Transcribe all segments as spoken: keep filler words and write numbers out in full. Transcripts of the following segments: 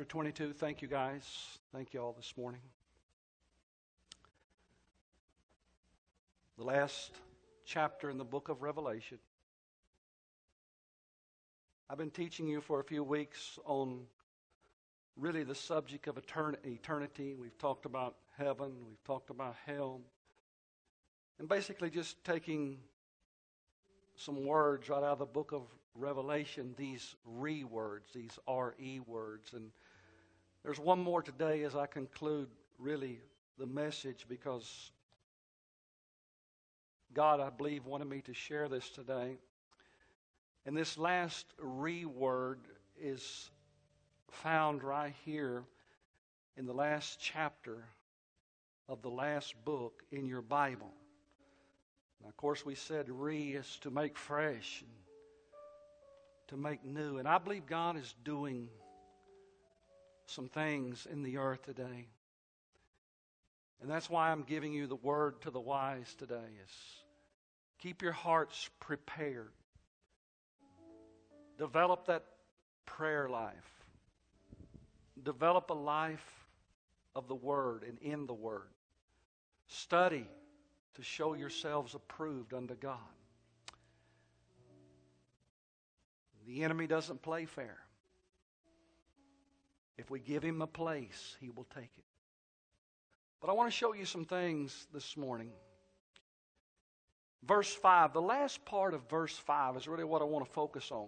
chapter twenty-two. Thank you, guys. Thank you all this morning. The last chapter in the book of Revelation. I've been teaching you for a few weeks on really the subject of eternity. We've talked about heaven. We've talked about hell. And basically just taking some words right out of the book of Revelation, these re words, these R E words. And there's one more today as I conclude really the message, because God, I believe, wanted me to share this today. And this last re word is found right here in the last chapter of the last book in your Bible. Now, of course, we said re is to make fresh and to make new. And I believe God is doing some things in the earth today. And that's why I'm giving you the word to the wise today is keep your hearts prepared. Develop that prayer life. Develop a life of the Word and in the Word. Study to show yourselves approved unto God. The enemy doesn't play fair. If we give him a place, he will take it. But I want to show you some things this morning. Verse five, the last part of verse five is really what I want to focus on.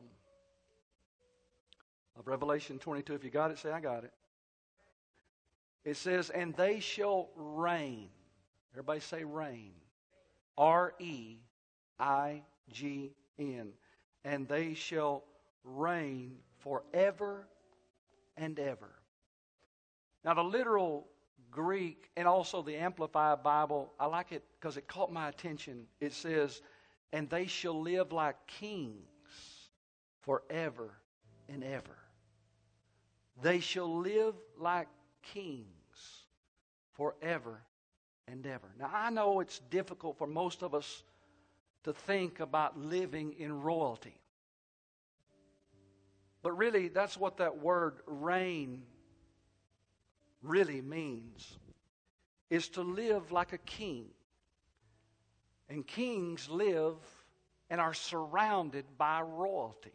Of Revelation twenty-two. If you got it, say, I got it. It says, and they shall reign. Everybody say reign. R E I G N. And they shall reign forever and ever. Now the literal Greek and also the Amplified Bible, I like it because it caught my attention. It says, and they shall live like kings forever and ever. They shall live like kings forever and ever. Now, I know it's difficult for most of us to think about living in royalty. But really, that's what that word reign really means, is to live like a king. And kings live and are surrounded by royalty.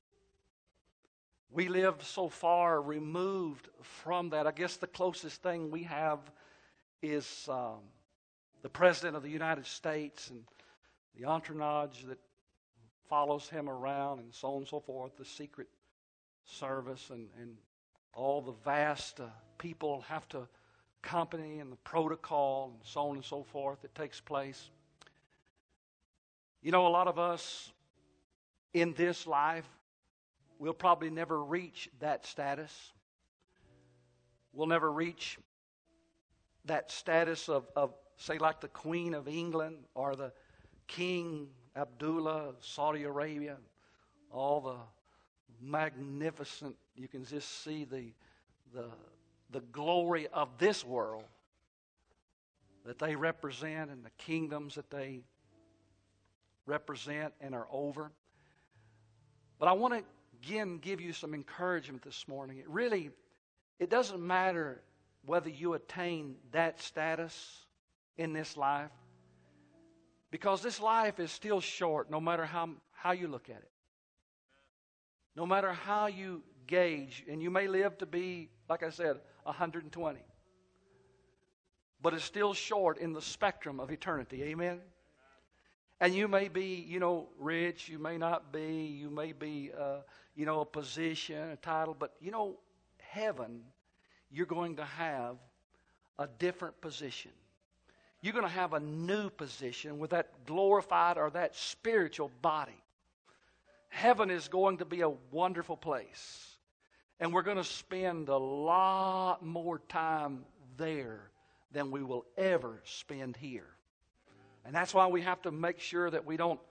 We live so far removed from that. I guess the closest thing we have is um, the President of the United States and the entourage that follows him around and so on and so forth, the Secret Service and, and all the vast uh, people have to accompany and the protocol and so on and so forth that takes place. You know, a lot of us in this life, we'll probably never reach that status. We'll never reach that status of, of, say, like the Queen of England or the King Abdullah of Saudi Arabia. All the magnificent, you can just see the, the, the glory of this world that they represent and the kingdoms that they represent and are over. But I want to again give you some encouragement this morning. It really, it doesn't matter whether you attain that status in this life, because this life is still short no matter how, how you look at it. No matter how you gauge, and you may live to be, like I said, one hundred twenty. But it's still short in the spectrum of eternity. Amen? And you may be, you know, rich. You may not be. You may be, uh, you know, a position, a title. But, you know, heaven, you're going to have a different position. You're going to have a new position with that glorified or that spiritual body. Heaven is going to be a wonderful place. And we're going to spend a lot more time there than we will ever spend here. And that's why we have to make sure that we don't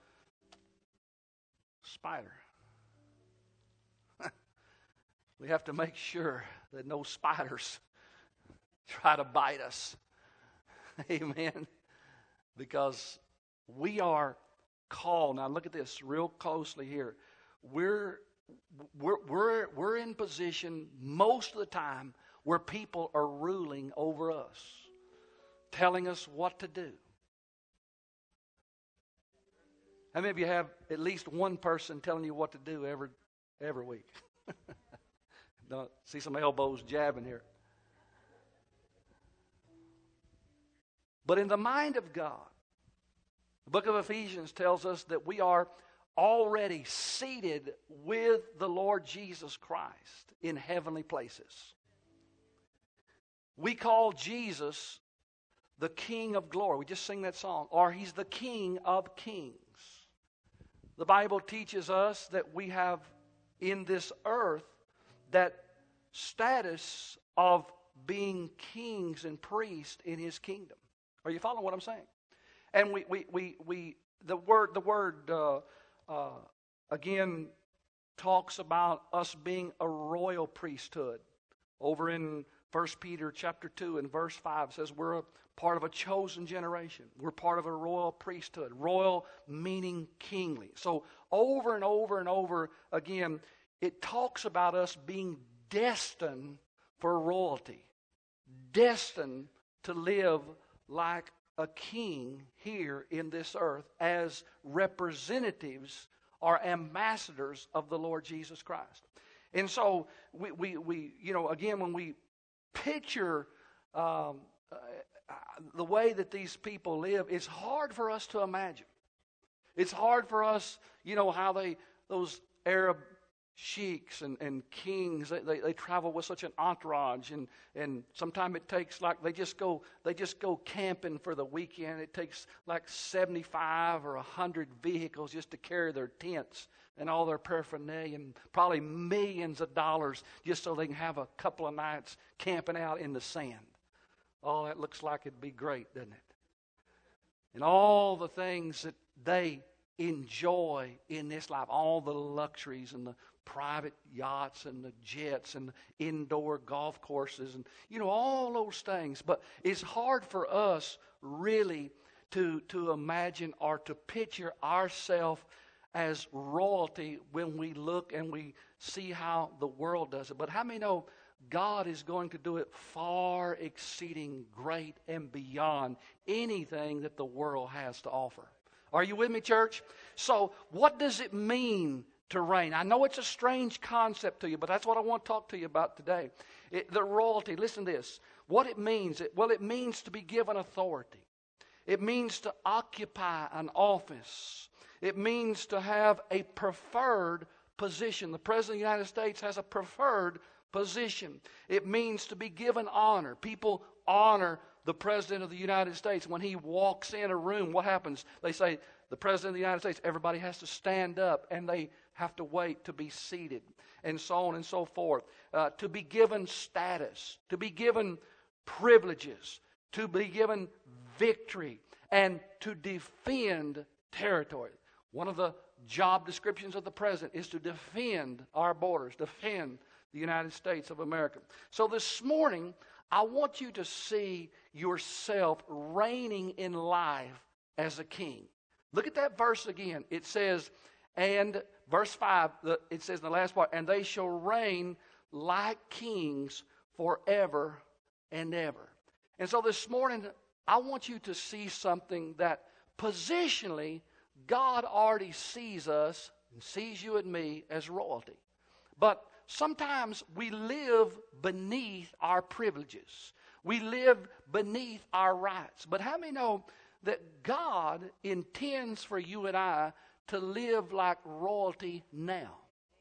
spider. We have to make sure that no spiders try to bite us. Amen. Because we are called. Now look at this real closely here. We're we're, we're, we're in position most of the time where people are ruling over us, telling us what to do. How many of you have at least one person telling you what to do every every week? Don't see some elbows jabbing here. But in the mind of God, the book of Ephesians tells us that we are already seated with the Lord Jesus Christ in heavenly places. We call Jesus the King of glory. We just sing that song. Or He's the King of kings. The Bible teaches us that we have in this earth that status of being kings and priests in His kingdom. Are you following what I'm saying? And we, we, we, we the word, the word uh, uh, again talks about us being a royal priesthood. Over in First Peter chapter two and verse five says we're a part of a chosen generation. We're part of a royal priesthood. Royal meaning kingly. So over and over and over again, it talks about us being destined for royalty. Destined to live like a king here in this earth as representatives or ambassadors of the Lord Jesus Christ. And so we, we, we you know, again, when we picture um, uh, the way that these people live, it's hard for us to imagine. It's hard for us, you know, how they, those Arab sheiks and, and kings, they, they, they travel with such an entourage, and, and sometimes it takes like, they just go, they just go camping for the weekend. It takes like seventy-five or one hundred vehicles just to carry their tents and all their paraphernalia, and probably millions of dollars just so they can have a couple of nights camping out in the sand. Oh, that looks like it'd be great, doesn't it? And all the things that they enjoy in this life, all the luxuries and the private yachts and the jets and the indoor golf courses and, you know, all those things. But it's hard for us really to, to imagine or to picture ourselves as royalty when we look and we see how the world does it. But how many know God is going to do it far exceeding great and beyond anything that the world has to offer? Are you with me, church? So what does it mean to reign? I know it's a strange concept to you, but that's what I want to talk to you about today. It, the royalty, listen to this. What it means, it, well, it means to be given authority. It means to occupy an office. It means to have a preferred position. The President of the United States has a preferred position. It means to be given honor. People honor the President of the United States. When he walks in a room, what happens? They say, the President of the United States, everybody has to stand up and they have to wait to be seated, and so on and so forth. Uh, to be given status, to be given privileges, to be given victory, and to defend territory. One of the job descriptions of the President is to defend our borders, defend the United States of America. So this morning, I want you to see yourself reigning in life as a king. Look at that verse again. It says, and verse five, it says in the last part, and they shall reign like kings forever and ever. And so this morning, I want you to see something that positionally, God already sees us and sees you and me as royalty. But sometimes we live beneath our privileges. We live beneath our rights. But how many know that God intends for you and I to live like royalty now?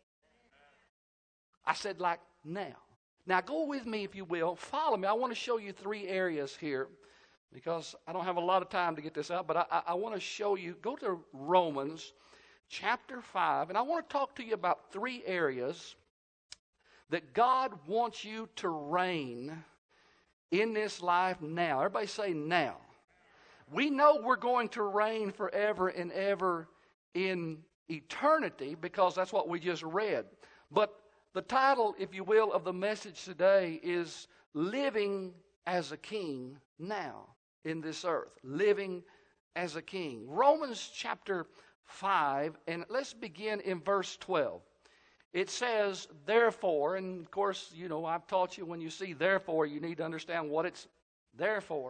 I said like now. Now go with me if you will. Follow me. I want to show you three areas here because I don't have a lot of time to get this out, but I, I want to show you. Go to Romans chapter five, and I want to talk to you about three areas that God wants you to reign in this life now. Everybody say now. We know we're going to reign forever and ever in eternity because that's what we just read. But the title, if you will, of the message today is Living as a King Now in this earth. Living as a King. Romans chapter five, and let's begin in verse twelve. it says, therefore, and of course, you know, I've taught you when you see therefore, you need to understand what it's there for.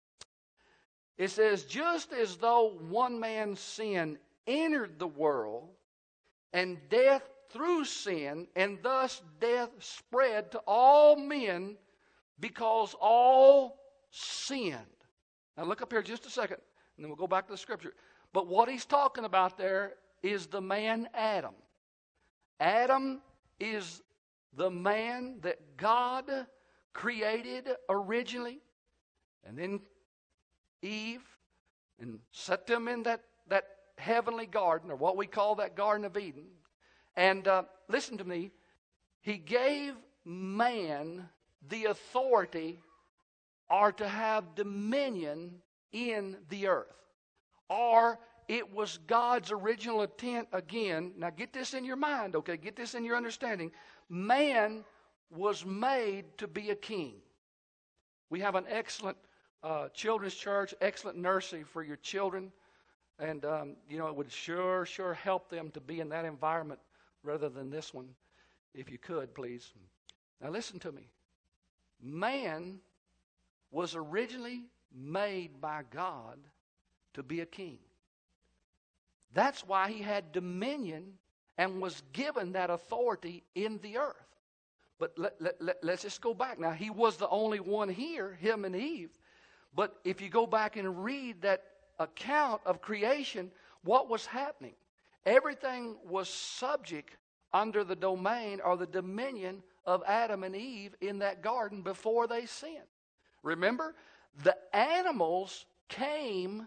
It says, just as though one man's sin entered the world, and death through sin, and thus death spread to all men because all sinned. Now look up here just a second, and then we'll go back to the scripture. But what he's talking about there is the man Adam. Adam is the man that God created originally, and then Eve, and set them in that, that heavenly garden, or what we call that Garden of Eden. And uh, listen to me, he gave man the authority or to have dominion in the earth. Or it was God's original intent again. Now get this in your mind, okay? Get this in your understanding. Man was made to be a king. We have an excellent uh, children's church, excellent nursery for your children. And, um, you know, it would sure, sure help them to be in that environment rather than this one, if you could, please. Now listen to me. Man was originally made by God to be a king. That's why he had dominion and was given that authority in the earth. But let, let, let, let's just go back. Now, he was the only one here, him and Eve. But if you go back and read that account of creation, what was happening? Everything was subject under the domain or the dominion of Adam and Eve in that garden before they sinned. Remember, the animals came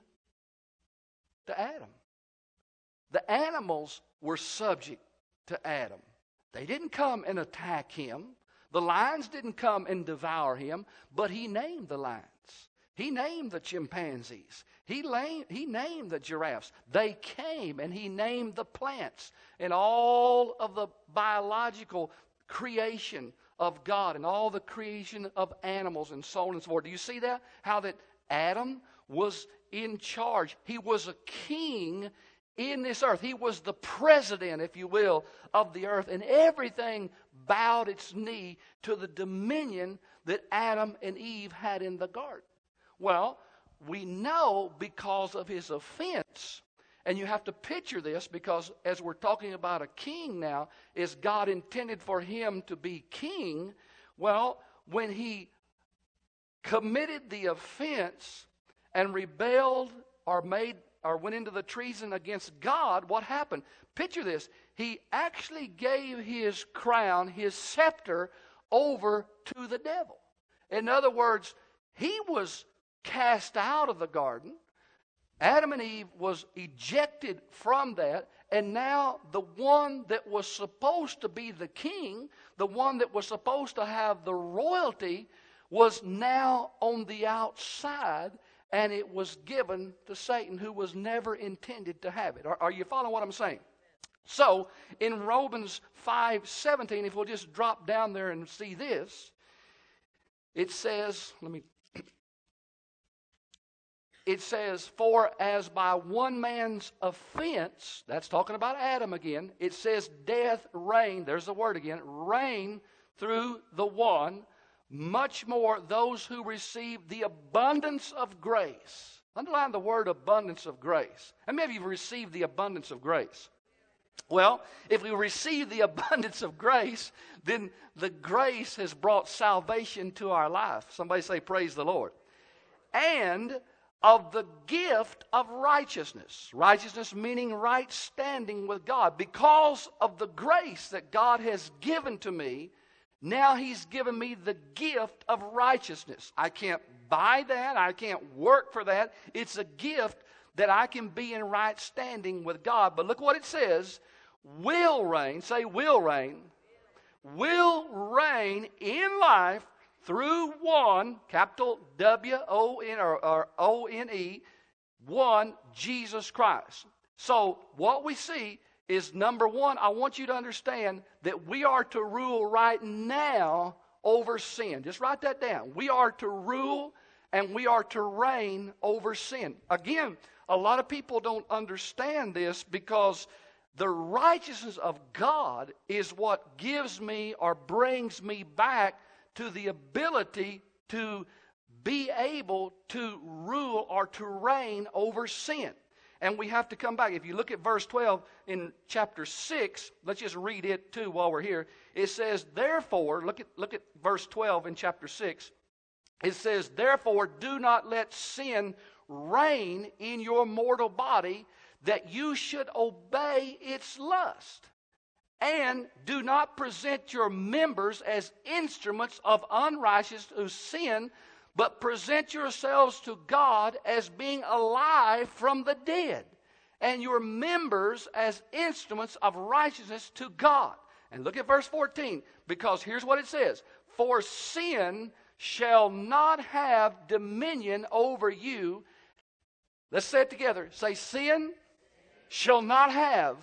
to Adam. The animals were subject to Adam. They didn't come and attack him. The lions didn't come and devour him, but he named the lions. He named the chimpanzees. He named, he named the giraffes. They came, and he named the plants and all of the biological creation of God and all the creation of animals and so on and so forth. Do you see that? How that Adam was in charge. He was a king in this earth. He was the president, if you will, of the earth. And everything bowed its knee to the dominion that Adam and Eve had in the garden. Well, we know because of his offense, and you have to picture this because as we're talking about a king now, is God intended for him to be king? Well, when he committed the offense and rebelled or made or went into the treason against God, what happened? Picture this. He actually gave his crown, his scepter, over to the devil. In other words, he was cast out of the garden. Adam and Eve was ejected from that, and now the one that was supposed to be the king, the one that was supposed to have the royalty, was now on the outside, and it was given to Satan, who was never intended to have it. Are, are you following what I'm saying? So, in Romans five seventeen, if we'll just drop down there and see this, it says, let me It says, for as by one man's offense, that's talking about Adam again, it says death reigned, there's the word again, reigned through the one, much more those who receive the abundance of grace. Underline the word abundance of grace. How many of you have received the abundance of grace? Well, if we receive the abundance of grace, then the grace has brought salvation to our life. Somebody say, praise the Lord. And of the gift of righteousness. Righteousness meaning right standing with God. Because of the grace that God has given to me, now He's given me the gift of righteousness. I can't buy that. I can't work for that. It's a gift that I can be in right standing with God. But look what it says. Will reign. Say will reign. Will reign in life through one, capital W O N or, or O N E, one, Jesus Christ. So what we see is, number one, I want you to understand that we are to rule right now over sin. Just write that down. We are to rule and we are to reign over sin. Again, a lot of people don't understand this because The righteousness of God is what gives me or brings me back to the ability to be able to rule or to reign over sin. And we have to come back. If you look at verse twelve in chapter six, let's just read it too while we're here. It says, therefore, look at, look at verse twelve in chapter six. It says, therefore, do not let sin reign in your mortal body, that you should obey its lust. And do not present your members as instruments of unrighteousness to sin, but present yourselves to God as being alive from the dead, and your members as instruments of righteousness to God. And look at verse fourteen, because here's what it says. For sin shall not have dominion over you. Let's say it together. Say, sin shall not have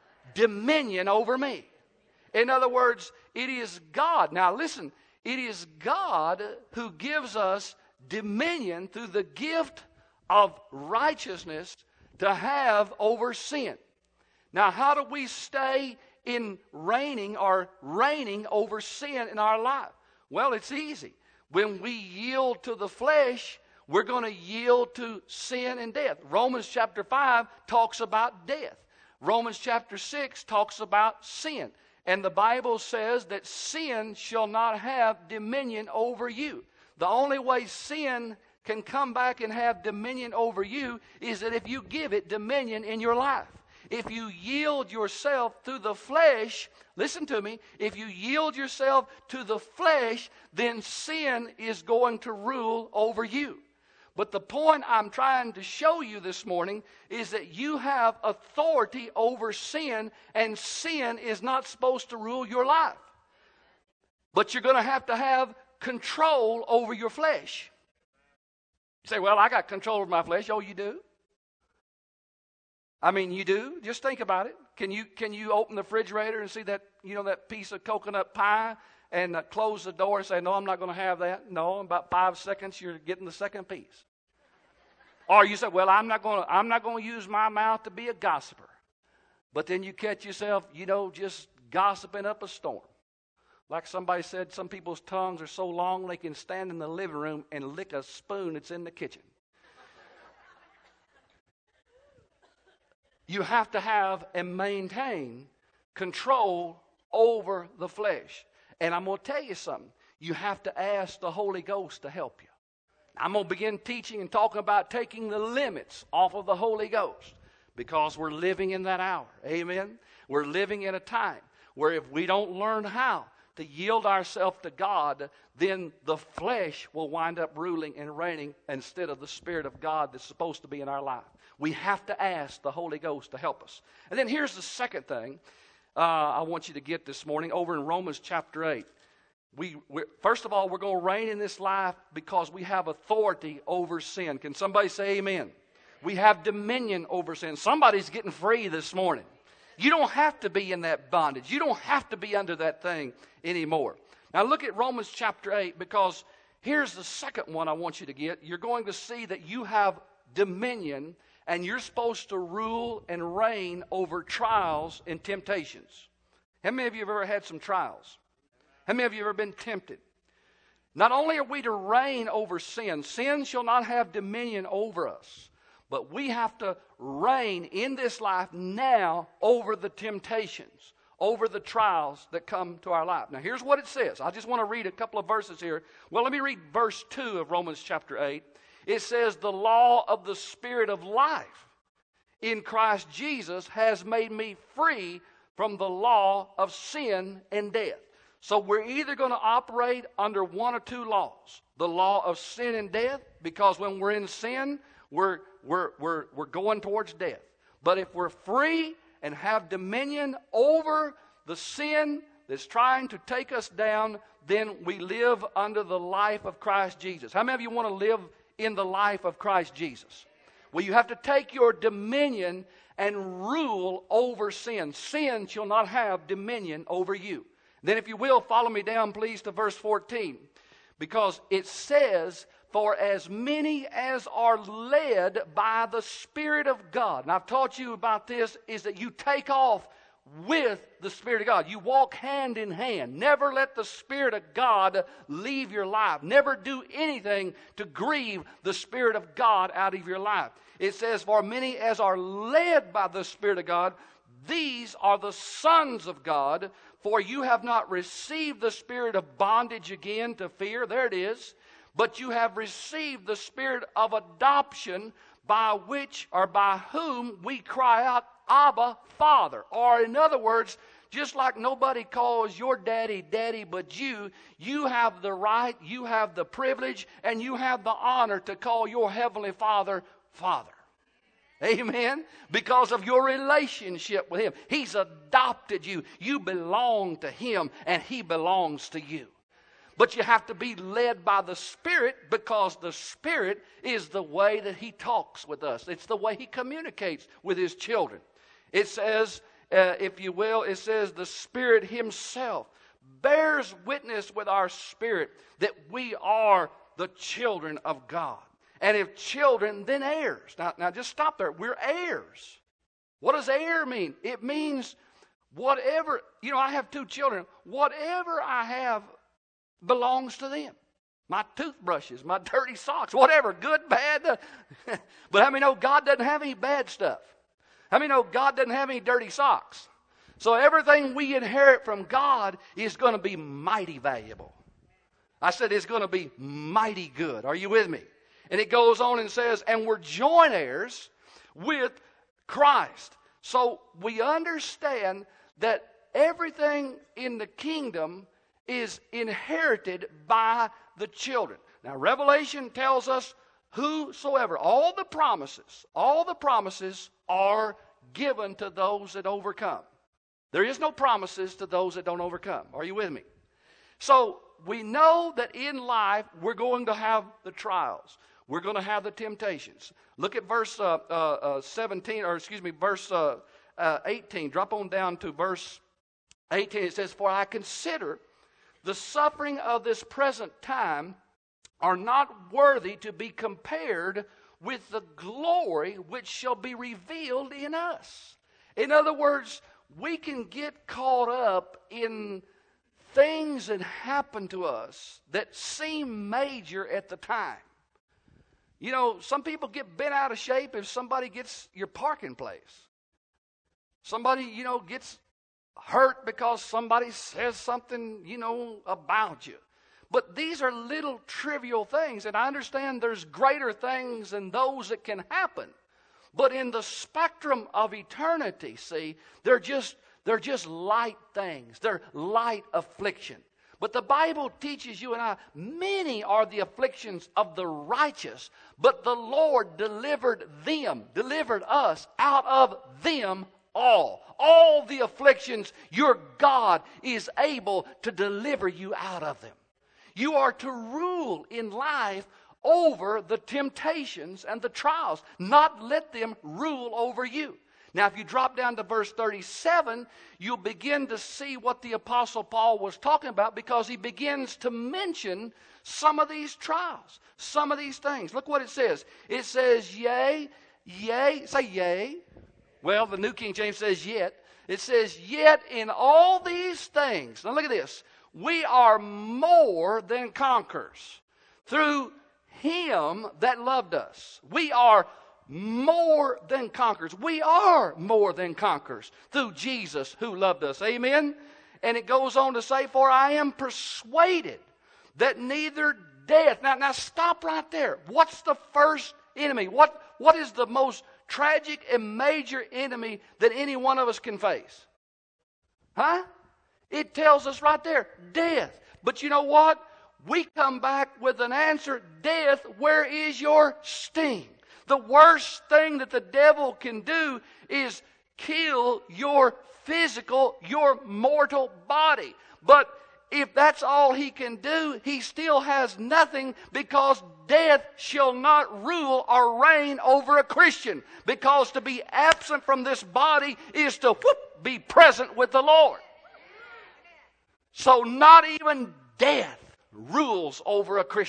dominion over me. In other words, it is God. Now listen, it is God who gives us dominion through the gift of righteousness to have over sin. Now, how do we stay in reigning or reigning over sin in our life? Well, it's easy. When we yield to the flesh, we're going to yield to sin and death. Romans chapter five talks about death. Romans chapter six talks about sin. And the Bible says that sin shall not have dominion over you. The only way sin can come back and have dominion over you is that if you give it dominion in your life. If you yield yourself to the flesh, listen to me, if you yield yourself to the flesh, then sin is going to rule over you. But the point I'm trying to show you this morning is that you have authority over sin, and sin is not supposed to rule your life. But you're going to have to have control over your flesh. You say, well, I got control over my flesh. Oh, you do? I mean, you do. Just think about it. Can you can you open the refrigerator and see that, you know, that piece of coconut pie and uh, close the door and say, no, I'm not going to have that? No, in about five seconds, you're getting the second piece. Or you say, well, I'm not going to I'm not going to use my mouth to be a gossiper. But then you catch yourself, you know, just gossiping up a storm. Like somebody said, some people's tongues are so long they can stand in the living room and lick a spoon that's in the kitchen. You have to have and maintain control over the flesh. And I'm going to tell you something. You have to ask the Holy Ghost to help you. I'm going to begin teaching and talking about taking the limits off of the Holy Ghost, because we're living in that hour. Amen? We're living in a time where if we don't learn how to yield ourselves to God, then the flesh will wind up ruling and reigning instead of the Spirit of God that's supposed to be in our life. We have to ask the Holy Ghost to help us. And then here's the second thing uh, I want you to get this morning over in Romans chapter eight. We, first of all, we're going to reign in this life because we have authority over sin. Can somebody say amen? We have dominion over sin. Somebody's getting free this morning. You don't have to be in that bondage. You don't have to be under that thing anymore. Now look at Romans chapter eight, because here's the second one I want you to get. You're going to see that you have dominion, and you're supposed to rule and reign over trials and temptations. How many of you have ever had some trials? How many of you have ever been tempted? Not only are we to reign over sin, sin shall not have dominion over us, but we have to reign in this life now over the temptations, over the trials that come to our life. Now here's what it says. I just want to read a couple of verses here. Well, let me read verse two of Romans chapter eight. It says, the law of the Spirit of life in Christ Jesus has made me free from the law of sin and death. So we're either going to operate under one or two laws. The law of sin and death, because when we're in sin, we're, we're, we're, we're going towards death. But if we're free and have dominion over the sin that's trying to take us down, then we live under the life of Christ Jesus. How many of you want to live in the life of Christ Jesus? Well, you have to take your dominion and rule over sin. Sin shall not have dominion over you. Then if you will, follow me down, please, to verse fourteen. Because it says, For as many as are led by the Spirit of God. And I've taught you about this, is that you take off with the Spirit of God. You walk hand in hand. Never let the Spirit of God leave your life. Never do anything to grieve the Spirit of God out of your life. It says, for many as are led by the Spirit of God, these are the sons of God. For you have not received the spirit of bondage again to fear. There it is. But you have received the Spirit of adoption, by which or by whom we cry out, Abba, Father. Or in other words, just like nobody calls your daddy daddy but you, you have the right, you have the privilege, and you have the honor to call your Heavenly Father, Father. Amen? Because of your relationship with Him. He's adopted you. You belong to Him, and He belongs to you. But you have to be led by the Spirit, because the Spirit is the way that He talks with us. It's the way He communicates with His children. It says, uh, if you will, it says the Spirit Himself bears witness with our spirit that we are the children of God. And if children, then heirs. Now, now just stop there. We're heirs. What does heir mean? It means whatever, you know, I have two children. Whatever I have belongs to them. My toothbrushes, my dirty socks, whatever, good, bad. But how many know God doesn't have any bad stuff? How many know God doesn't have any dirty socks? So everything we inherit from God is going to be mighty valuable. I said it's going to be mighty good. Are you with me? And it goes on and says, and we're joint heirs with Christ. So we understand that everything in the kingdom is inherited by the children. Now, Revelation tells us whosoever, all the promises, all the promises are given to those that overcome. There is no promises to those that don't overcome. Are you with me? So we know that in life we're going to have the trials. We're going to have the temptations. Look at verse uh, uh, uh, seventeen, or excuse me, verse uh, uh, eighteen. Drop on down to verse eighteen. It says, for I consider the suffering of this present time are not worthy to be compared with the glory which shall be revealed in us. In other words, we can get caught up in things that happen to us that seem major at the time. You know, some people get bent out of shape if somebody gets your parking place. Somebody, you know, gets hurt because somebody says something, you know, about you. But these are little trivial things, and I understand there's greater things than those that can happen. But in the spectrum of eternity, see, they're just they're just light things. They're light affliction. But the Bible teaches you and I, many are the afflictions of the righteous, but the Lord delivered them, delivered us out of them all. All the afflictions, your God is able to deliver you out of them. You are to rule in life over the temptations and the trials, not let them rule over you. Now, if you drop down to verse thirty-seven, you'll begin to see what the Apostle Paul was talking about, because he begins to mention some of these trials, some of these things. Look what it says. It says, yea, yea, say yea. Well, the New King James says yet. It says, yet in all these things. Now look at this. We are more than conquerors through Him that loved us. We are more than conquerors. We are more than conquerors through Jesus who loved us. Amen? And it goes on to say, for I am persuaded that neither death. Now, now stop right there. What's the first enemy? What, what is the most tragic and major enemy that any one of us can face? Huh? It tells us right there, death. But you know what? We come back with an answer. Death, where is your sting? The worst thing that the devil can do is kill your physical, your mortal body. But if that's all he can do, he still has nothing, because death shall not rule or reign over a Christian. Because to be absent from this body is to whoop, be present with the Lord. So not even death rules over a Christian.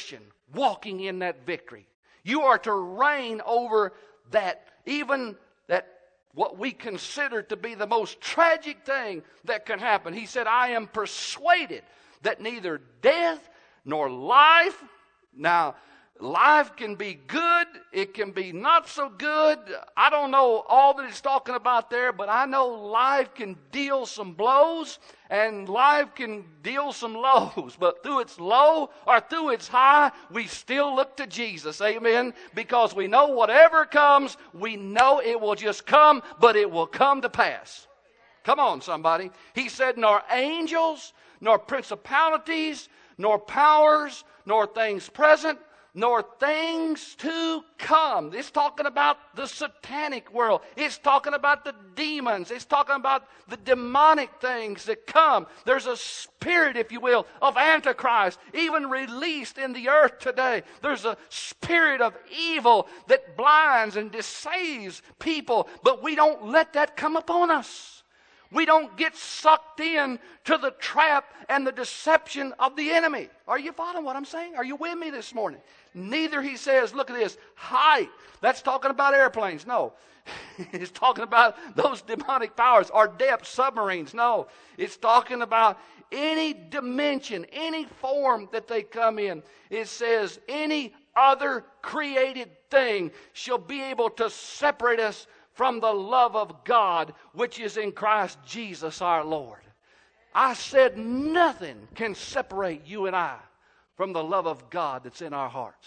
walking in that victory. You are to reign over that, even that what we consider to be the most tragic thing that can happen. He said, I am persuaded that neither death nor life, now life can be good, it can be not so good. I don't know all that it's talking about there, but I know life can deal some blows and life can deal some lows. But through its low or through its high, we still look to Jesus. Amen? Because we know whatever comes, we know it will just come, but it will come to pass. Come on, somebody. He said, nor angels, nor principalities, nor powers, nor things present, nor things to come. It's talking about the satanic world. It's talking about the demons. It's talking about the demonic things that come. There's a spirit, if you will, of Antichrist even released in the earth today. There's a spirit of evil that blinds and deceives people, but we don't let that come upon us. We don't get sucked in to the trap and the deception of the enemy. Are you following what I'm saying? Are you with me this morning? Neither, he says, look at this, height. That's talking about airplanes. No. It's talking about those demonic powers. Or depth, submarines. No. It's talking about any dimension, any form that they come in. It says any other created thing shall be able to separate us from the love of God, which is in Christ Jesus our Lord. I said nothing can separate you and I from the love of God that's in our hearts.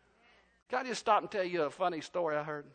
Can I just stop and tell you a funny story I heard?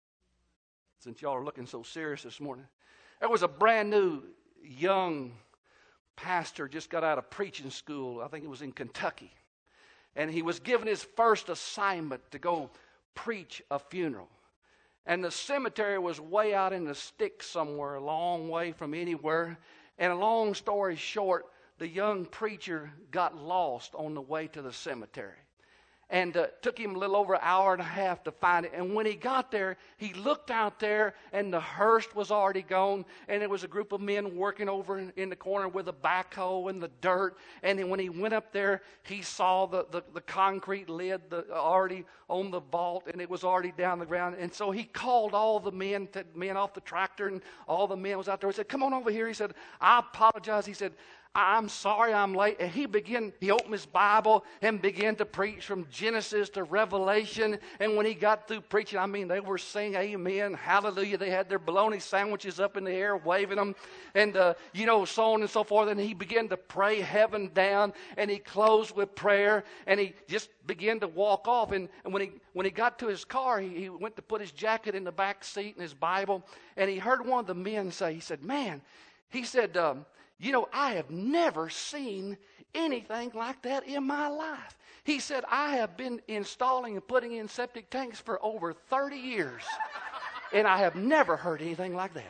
Since y'all are looking so serious this morning. There was a brand new young pastor just got out of preaching school. I think it was in Kentucky. And he was given his first assignment to go preach a funeral. And the cemetery was way out in the sticks somewhere, a long way from anywhere. And a long story short, the young preacher got lost on the way to the cemetery. And uh, took him a little over an hour and a half to find it. And when he got there, he looked out there, and the hearse was already gone. And there was a group of men working over in, in the corner with a backhoe and the dirt. And then when he went up there, he saw the, the, the concrete lid the, already on the vault, and it was already down the ground. And so he called all the men, to, men off the tractor, and all the men was out there. He said, come on over here. He said, I apologize. He said, I'm sorry I'm late. And he began, he opened his Bible and began to preach from Genesis to Revelation. And when he got through preaching, I mean, they were saying amen, hallelujah. They had their bologna sandwiches up in the air, waving them, and, uh, you know, so on and so forth. And he began to pray heaven down, and he closed with prayer, and he just began to walk off. And, and when he when he got to his car, he, he went to put his jacket in the back seat and his Bible, and he heard one of the men say, he said, man, he said, um, you know, I have never seen anything like that in my life. He said, I have been installing and putting in septic tanks for over thirty years, and I have never heard anything like that.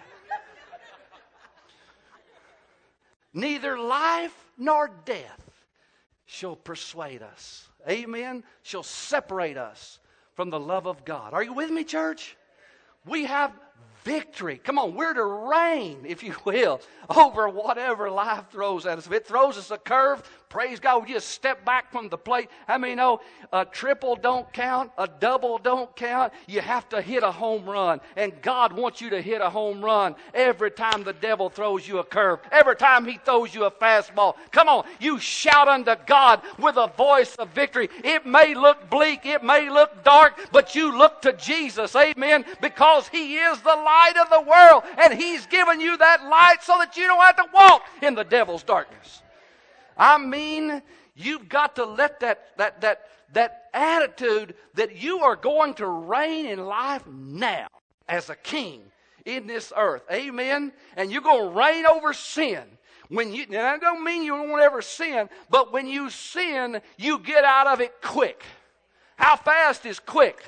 Neither life nor death shall persuade us. Amen. Shall separate us from the love of God. Are you with me, church? We have victory. Come on, we're to reign, if you will, over whatever life throws at us. If it throws us a curve, praise God, we just step back from the plate. How many know a triple don't count, a double don't count? You have to hit a home run. And God wants you to hit a home run every time the devil throws you a curve, every time he throws you a fastball. Come on, you shout unto God with a voice of victory. It may look bleak, it may look dark, but you look to Jesus, amen, because He is the light of the world, and He's given you that light so that you don't have to walk in the devil's darkness. I mean, you've got to let that that that that attitude that you are going to reign in life now as a king in this earth. Amen. And you're going to reign over sin. When you, and that don't mean you won't ever sin, but when you sin, you get out of it quick. How fast is quick?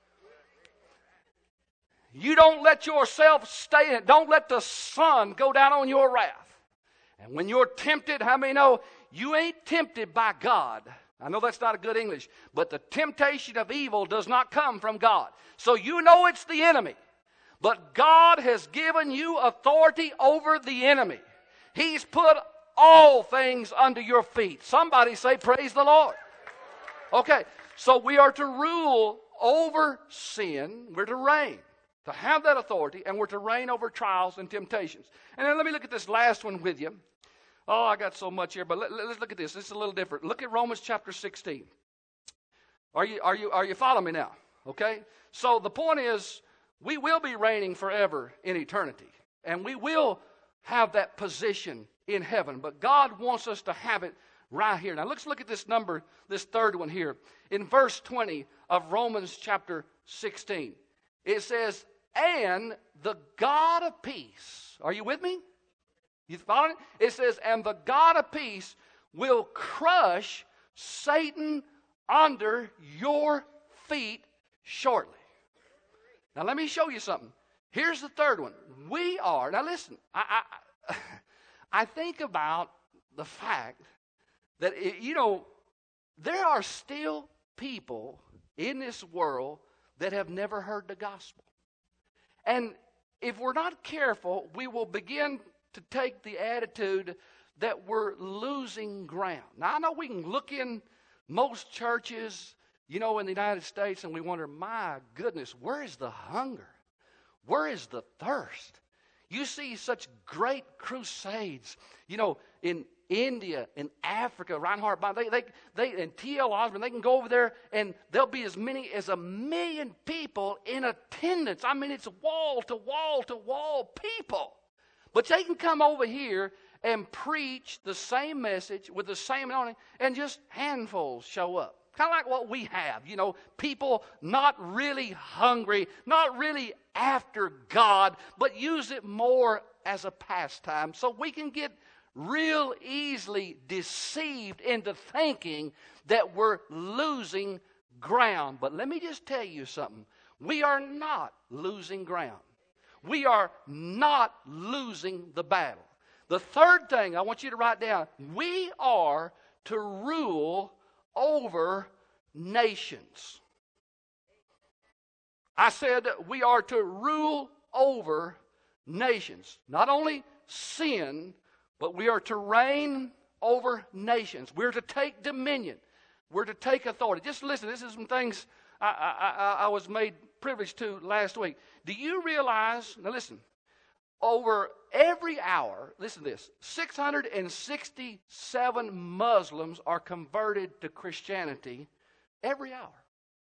You don't let yourself stay in it. Don't let the sun go down on your wrath. And when you're tempted, how many know you ain't tempted by God? I know that's not a good English, but the temptation of evil does not come from God. So you know it's the enemy. But God has given you authority over the enemy. He's put all things under your feet. Somebody say, praise the Lord. Okay, so we are to rule over sin. We're to reign, to have that authority, and we're to reign over trials and temptations. And then let me look at this last one with you. Oh, I got so much here, but let, let's look at this. This is a little different. Look at Romans chapter sixteen. Are you, are you, are you following me now? Okay? So the point is, we will be reigning forever in eternity. And we will have that position in heaven. But God wants us to have it right here. Now let's look at this number, this third one here. In verse twenty of Romans chapter sixteen, it says, and the God of peace. Are you with me? You following it? It says, and the God of peace will crush Satan under your feet shortly. Now let me show you something. Here's the third one. We are, now listen, I, I, I think about the fact that, it, you know, there are still people in this world that have never heard the gospel. And if we're not careful, we will begin to take the attitude that we're losing ground. Now, I know we can look in most churches, you know, in the United States, and we wonder, my goodness, where is the hunger? Where is the thirst? You see such great crusades, you know, in India, in Africa, Reinhard Bonnke, they, they, they, and T L Osborne, they can go over there and there'll be as many as a million people in attendance. I mean, it's wall to wall to wall people. But they can come over here and preach the same message with the same anointing, and just handfuls show up. Kind of like what we have, you know, people not really hungry, not really after God, but use it more as a pastime. So we can get real easily deceived into thinking that we're losing ground. But let me just tell you something. We are not losing ground. We are not losing the battle. The third thing I want you to write down, we are to rule over nations. I said we are to rule over nations. Not only sin, but we are to reign over nations. We're to take dominion. We're to take authority. Just listen, this is some things I, I, I was made privileged to last week. Do you realize, now listen, over every hour, listen to this, six hundred sixty-seven Muslims are converted to Christianity every hour.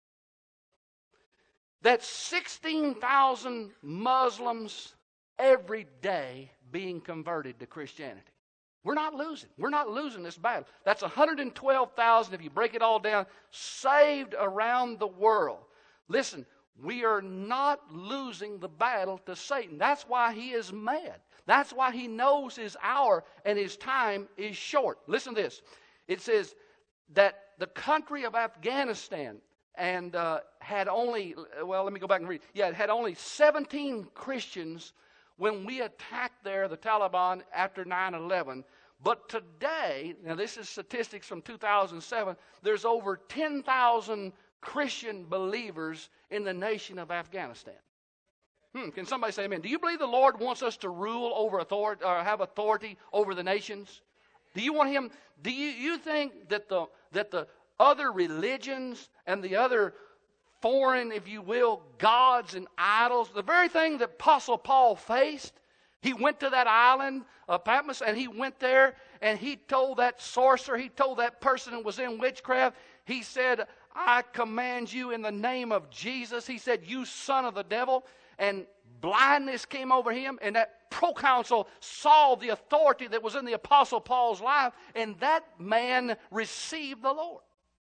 That's sixteen thousand Muslims every day being converted to Christianity. We're not losing. We're not losing this battle. That's one hundred twelve thousand, if you break it all down, saved around the world. Listen, we are not losing the battle to Satan. That's why he is mad. That's why he knows his hour and his time is short. Listen to this. It says that the country of Afghanistan and uh, had only, well, let me go back and read. Yeah, it had only seventeen Christians when we attacked there, the Taliban, after nine eleven. But today, now this is statistics from two thousand seven, there's over ten thousand Christian believers in the nation of Afghanistan. Hmm, can somebody say amen? Do you believe the Lord wants us to rule over authority, or have authority over the nations? Do you want him, do you, you think that the, that the other religions and the other foreign, if you will, gods and idols, the very thing that Apostle Paul faced, he went to that island of Patmos and he went there and he told that sorcerer, he told that person who was in witchcraft, he said, I command you in the name of Jesus. He said, you son of the devil. And blindness came over him, and that proconsul saw the authority that was in the Apostle Paul's life, and that man received the Lord.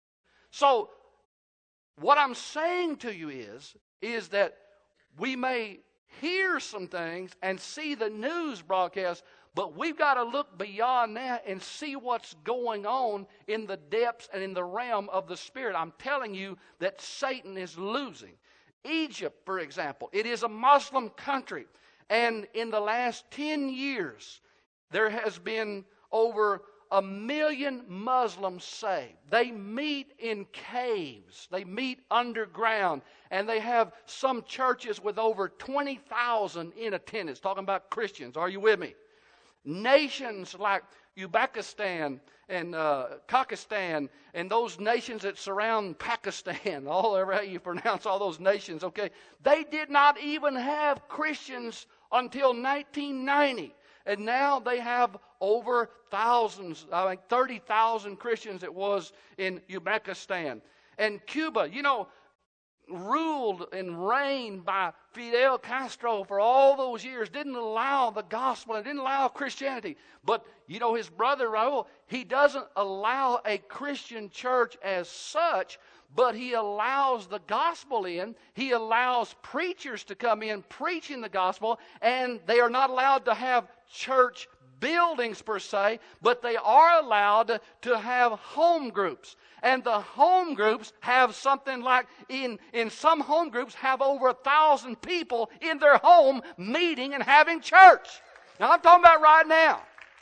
So what I'm saying to you is, is that we may hear some things and see the news broadcast, but we've got to look beyond that and see what's going on in the depths and in the realm of the Spirit. I'm telling you that Satan is losing. Egypt, for example, it is a Muslim country. And in the last ten years, there has been over a million Muslims saved. They meet in caves. They meet underground. And they have some churches with over twenty thousand in attendance. Talking about Christians. Are you with me? Nations like Uzbekistan and uh, Kakistan and those nations that surround Pakistan, all over how you pronounce all those nations, okay, they did not even have Christians until nineteen ninety. And now they have over thousands, I think thirty thousand Christians it was in Uzbekistan. And Cuba, you know, ruled and reigned by Fidel Castro for all those years, didn't allow the gospel, and didn't allow Christianity. But, you know, his brother Raul, he doesn't allow a Christian church as such, but he allows the gospel in. He allows preachers to come in preaching the gospel, and they are not allowed to have church buildings per se, but they are allowed to have home groups. And the home groups have something like, in, in some home groups, have over a thousand people in their home meeting and having church. Now, I'm talking about right now.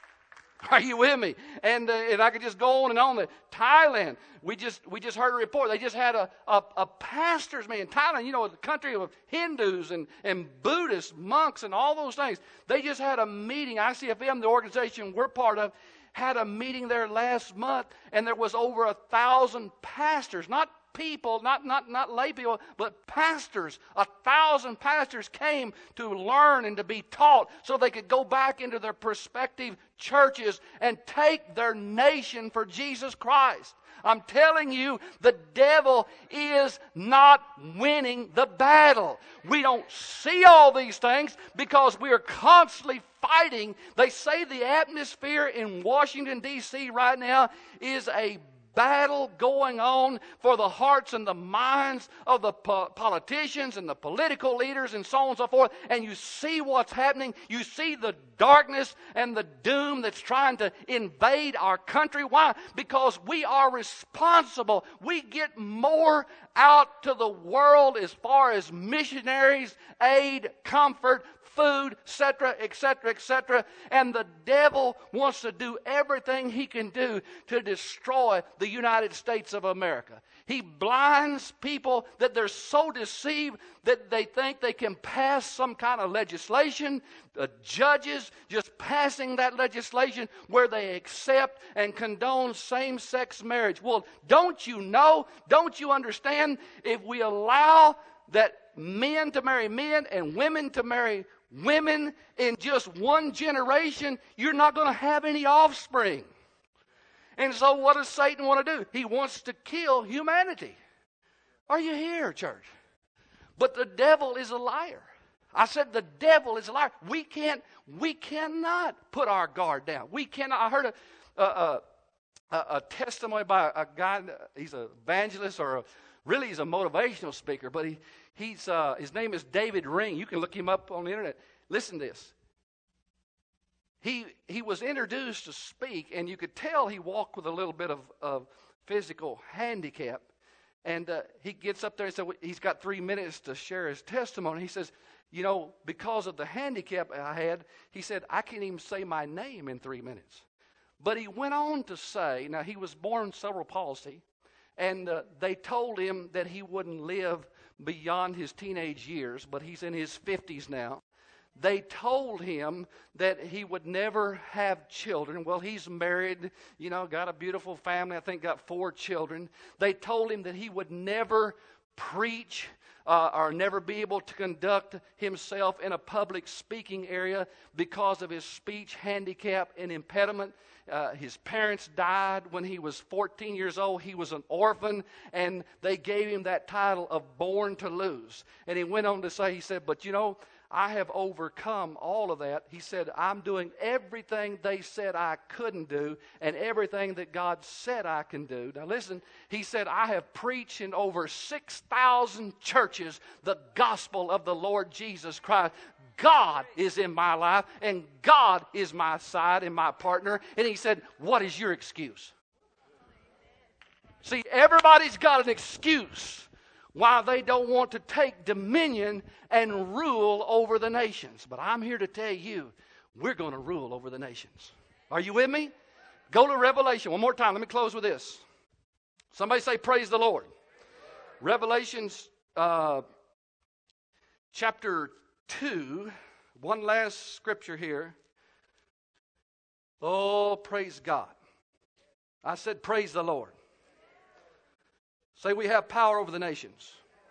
Are you with me? And uh, and I could just go on and on. Thailand, we just we just heard a report. They just had a, a, a pastor's meeting. Thailand, you know, the country of Hindus and, and Buddhists, monks, and all those things. They just had a meeting. I C F M, the organization we're part of, had a meeting there last month, and there was over a thousand pastors, not people, not, not, not lay people, but pastors. A thousand pastors came to learn and to be taught so they could go back into their prospective churches and take their nation for Jesus Christ. I'm telling you, the devil is not winning the battle. We don't see all these things because we are constantly fighting. They say the atmosphere in Washington, D C right now is a battle going on for the hearts and the minds of the po- politicians and the political leaders and so on and so forth. And you see what's happening. You see the darkness and the doom that's trying to invade our country. Why? Because we are responsible. We get more out to the world as far as missionaries, aid, comfort, food, et cetera, et cetera, et cetera. And the devil wants to do everything he can do to destroy the United States of America. He blinds people that they're so deceived that they think they can pass some kind of legislation. The judges just passing that legislation where they accept and condone same-sex marriage. Well, don't you know, don't you understand, if we allow that men to marry men and women to marry women in just one generation, you're not going to have any offspring. And so what does Satan want to do? He wants to kill humanity. Are you here, church? But the devil is a liar. I said the devil is a liar. We can't, we cannot put our guard down. We cannot. I heard a, a, a, a testimony by a guy, he's an evangelist or a, really he's a motivational speaker, but he He's uh, his name is David Ring. You can look him up on the internet. Listen to this. He he was introduced to speak, and you could tell he walked with a little bit of, of physical handicap. And uh, he gets up there and said he's got three minutes to share his testimony. He says, you know, because of the handicap I had, he said, I can't even say my name in three minutes. But he went on to say, now he was born cerebral palsy, and uh, they told him that he wouldn't live beyond his teenage years, but he's in his fifties now. They told him that he would never have children. Well, he's married, you know, got a beautiful family, I think got four children. They told him that he would never preach uh, or never be able to conduct himself in a public speaking area because of his speech handicap and impediment. Uh, his parents died when he was fourteen years old. He was an orphan, and they gave him that title of Born to Lose. And he went on to say, he said, but you know, I have overcome all of that. He said, I'm doing everything they said I couldn't do and everything that God said I can do. Now listen, he said, I have preached in over six thousand churches the gospel of the Lord Jesus Christ. God is in my life, and God is my side and my partner. And he said, what is your excuse? See, everybody's got an excuse why they don't want to take dominion and rule over the nations. But I'm here to tell you, we're going to rule over the nations. Are you with me? Go to Revelation. One more time. Let me close with this. Somebody say, praise the Lord. Revelations uh, chapter two. One last scripture here. Oh, praise God. I said, praise the Lord. Say, we have power over the nations.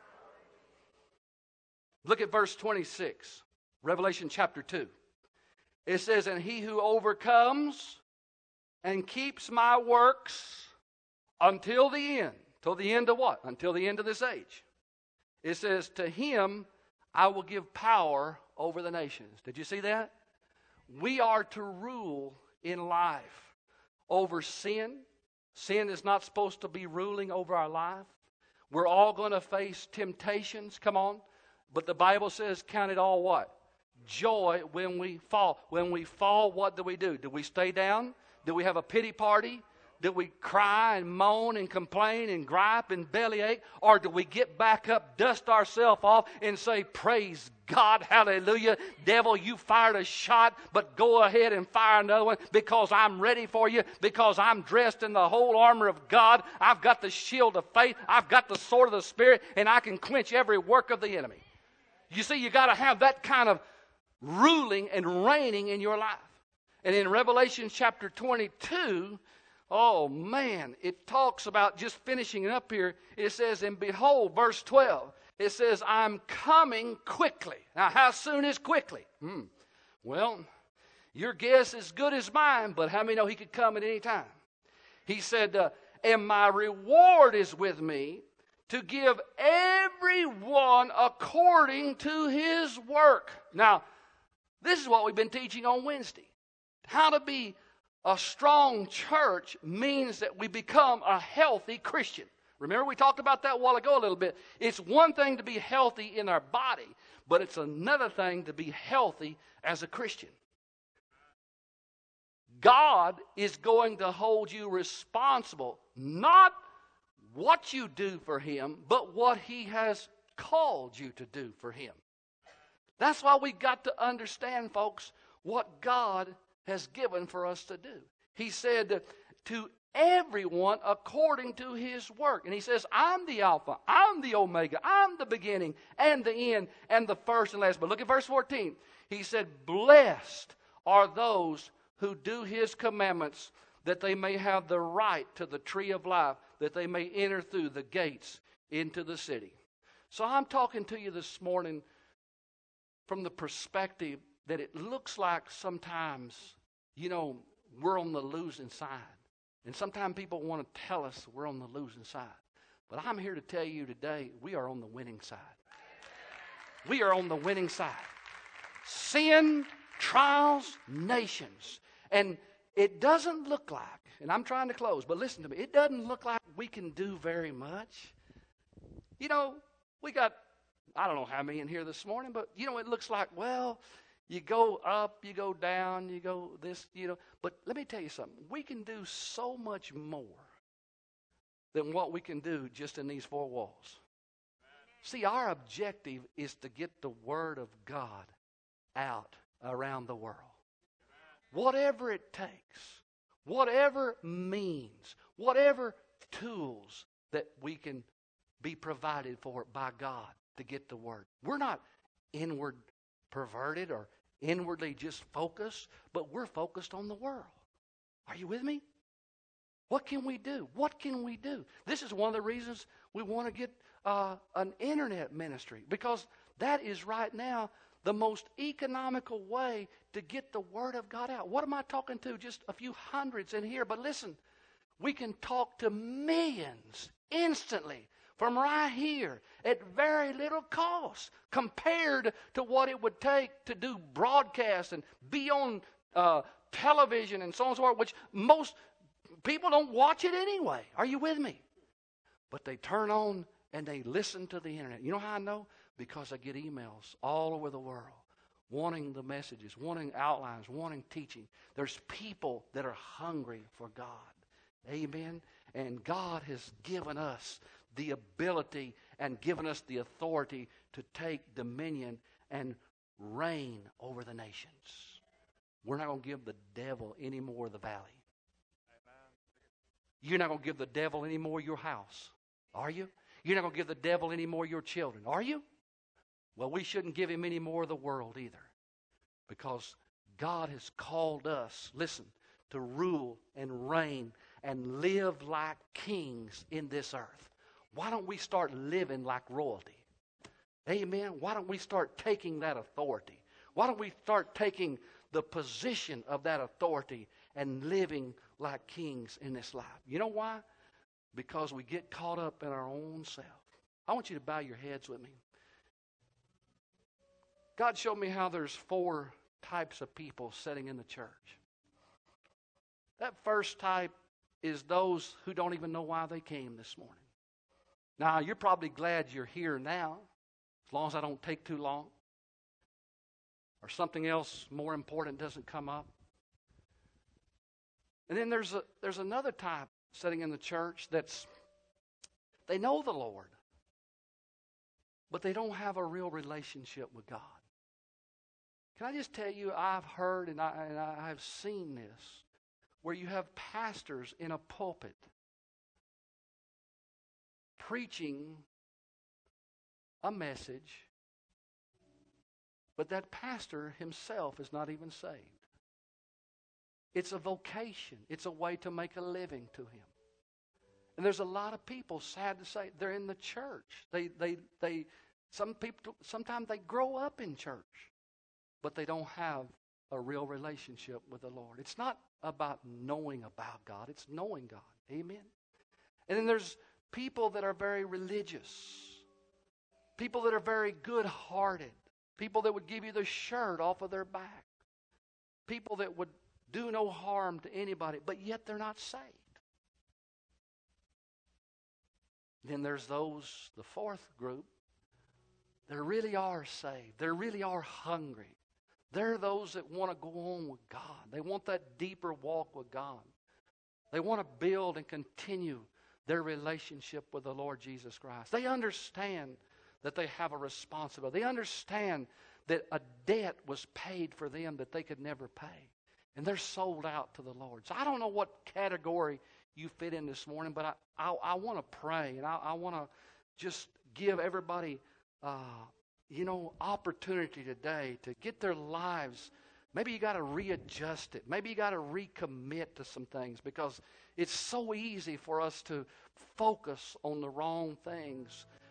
Look at verse twenty-six, Revelation chapter two. It says, and he who overcomes and keeps my works until the end. Till the end of what? Until the end of this age. It says, to him I will give power over the nations. Did you see that? We are to rule in life over sin. Sin is not supposed to be ruling over our life. We're all going to face temptations. Come on. But the Bible says, count it all what? Joy when we fall. When we fall, what do we do? Do we stay down? Do we have a pity party? Do we cry and moan and complain and gripe and bellyache? Or do we get back up, dust ourselves off, and say, praise God, hallelujah. Devil, you fired a shot, but go ahead and fire another one because I'm ready for you, because I'm dressed in the whole armor of God. I've got the shield of faith. I've got the sword of the Spirit, and I can quench every work of the enemy. You see, you got to have that kind of ruling and reigning in your life. And in Revelation chapter twenty-two, oh man, it talks about, just finishing it up here, it says, and behold, verse twelve, it says, I'm coming quickly. Now, how soon is quickly? Hmm. Well, your guess is as good as mine, but how many know he could come at any time? He said, uh, and my reward is with me to give everyone according to his work. Now, this is what we've been teaching on Wednesday. How to be a strong church means that we become a healthy Christian. Remember, we talked about that a while ago a little bit. It's one thing to be healthy in our body, but it's another thing to be healthy as a Christian. God is going to hold you responsible, not what you do for him, but what he has called you to do for him. That's why we've got to understand, folks, what God has given for us to do. He said to everyone according to his work. And he says, I'm the Alpha, I'm the Omega, I'm the beginning and the end and the first and last. But look at verse fourteen. He said, blessed are those who do his commandments, that they may have the right to the tree of life, that they may enter through the gates into the city. So I'm talking to you this morning from the perspective that it looks like sometimes, you know, we're on the losing side. And sometimes people want to tell us we're on the losing side. But I'm here to tell you today, we are on the winning side. We are on the winning side. Sin, trials, nations. And it doesn't look like, and I'm trying to close, but listen to me, it doesn't look like we can do very much. You know, we got, I don't know how many in here this morning, but, you know, it looks like, well, you go up, you go down, you go this, you know. But let me tell you something. We can do so much more than what we can do just in these four walls. See, our objective is to get the Word of God out around the world. Whatever it takes, whatever means, whatever tools that we can be provided for by God to get the Word. We're not inward perverted or inwardly just focused, but we're focused on the world. Are you with me? What can we do? What can we do? This is one of the reasons we want to get uh, an internet ministry, because that is right now the most economical way to get the Word of God out. What am I talking to? Just a few hundreds in here. But listen, we can talk to millions instantly from right here at very little cost compared to what it would take to do broadcasts and be on uh, television and so on and so forth, which most people don't watch it anyway. Are you with me? But they turn on and they listen to the internet. You know how I know? Because I get emails all over the world wanting the messages, wanting outlines, wanting teaching. There's people that are hungry for God. Amen? And God has given us the ability and given us the authority to take dominion and reign over the nations. We're not going to give the devil any more of the valley. You're not going to give the devil any more your house, are you? You're not going to give the devil any more your children, are you? Well, we shouldn't give him any more of the world either, because God has called us, listen, to rule and reign and live like kings in this earth. Why don't we start living like royalty? Amen. Why don't we start taking that authority? Why don't we start taking the position of that authority and living like kings in this life? You know why? Because we get caught up in our own self. I want you to bow your heads with me. God showed me how there's four types of people sitting in the church. That first type is those who don't even know why they came this morning. Now, you're probably glad you're here now, as long as I don't take too long, or something else more important doesn't come up. And then there's a, there's another type sitting in the church that's, they know the Lord, but they don't have a real relationship with God. Can I just tell you, I've heard and, I, and I've seen this, where you have pastors in a pulpit preaching a message, but that pastor himself is not even saved. It's a vocation. It's a way to make a living to him. And there's a lot of people, sad to say, they're in the church. They, they, they, some people, sometimes they grow up in church, but they don't have a real relationship with the Lord. It's not about knowing about God. It's knowing God. Amen. And then there's people that are very religious. People that are very good-hearted. People that would give you the shirt off of their back. People that would do no harm to anybody, but yet they're not saved. Then there's those, the fourth group, that really are saved. They really are hungry. They're those that want to go on with God. They want that deeper walk with God. They want to build and continue their relationship with the Lord Jesus Christ. They understand that they have a responsibility. They understand that a debt was paid for them that they could never pay. And they're sold out to the Lord. So I don't know what category you fit in this morning, but I, I, I want to pray, and I, I want to just give everybody uh, you know, opportunity today to get their lives. Maybe you got to readjust it. Maybe you got to recommit to some things, because it's so easy for us to focus on the wrong things